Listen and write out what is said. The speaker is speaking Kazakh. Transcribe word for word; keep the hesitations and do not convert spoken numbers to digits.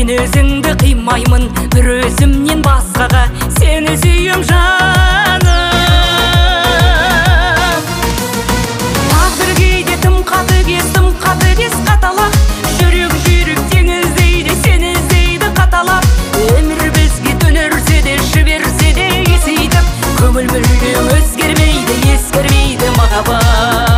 мен өзіңді қимаймын бір өзімнен басқаға, сені сүйем жаным. Тағдыр кейде тым қатыгез, тым қатыгез қаталақ, жүрек жүйрік теңіздейді, сені іздейді қаталап. Өмір бізге төнерсе де, жіберсе де есейтіп, көңіл мүлде өзгермейді, ескермейді махаббат.